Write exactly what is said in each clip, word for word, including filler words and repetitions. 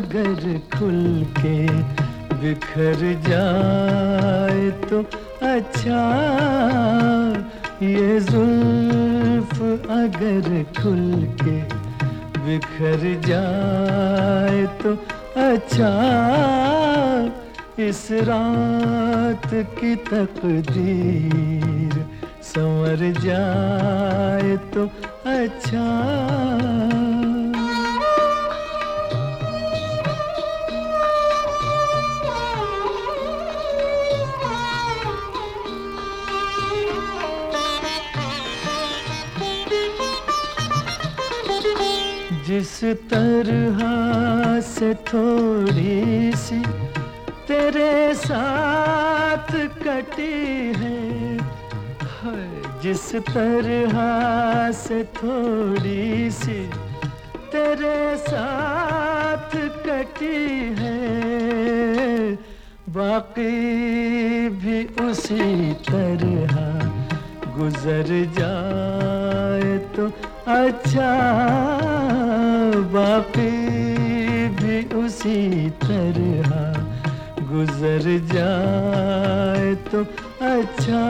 अगर खुल के बिखर जाए तो अच्छा, ये जुल्फ अगर खुल के बिखर जाए तो अच्छा, इस रात की तकदीर संवर जाए तो अच्छा। जिस तरह से थोड़ी सी तेरे साथ कटी है, जिस तरह से थोड़ी सी तेरे साथ कटी है, बाकी भी उसी तरह गुजर जाए तो अच्छा, बाकी भी उसी तरह गुजर जाए तो अच्छा।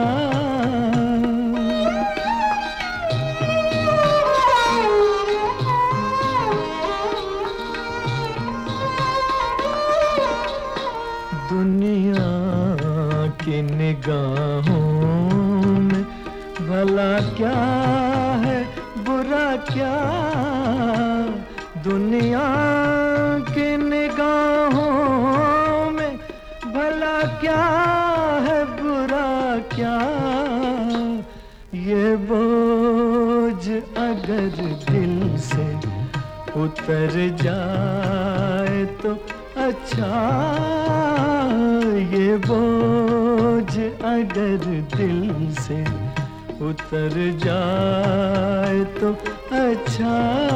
दुनिया की निगाहों में भला क्या है बुरा क्या, दुनिया की निगाहों में भला क्या है बुरा क्या, ये बोझ अगर दिल से उतर जाए तो अच्छा, ये बोझ अगर दिल से उतर जाए तो अच्छा।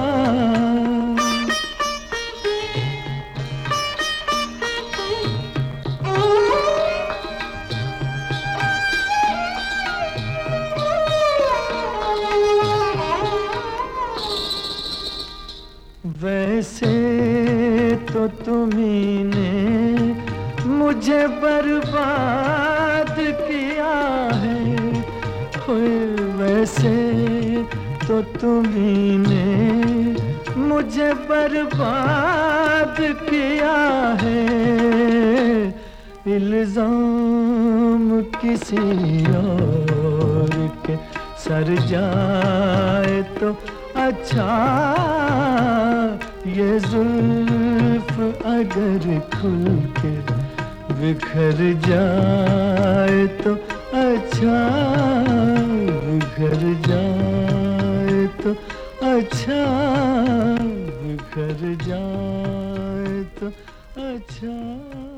वैसे तो तुम्ही ने मुझे बर्बाद किया है, वैसे तो तुम्ही ने मुझे बर्बाद किया है, इल्जाम किसी और के सर जाए तो अच्छा, ये जुल्फ अगर खुल के बिखर जाए तो अच्छा, बिखर जाए तो अच्छा, बिखर जाए तो अच्छा।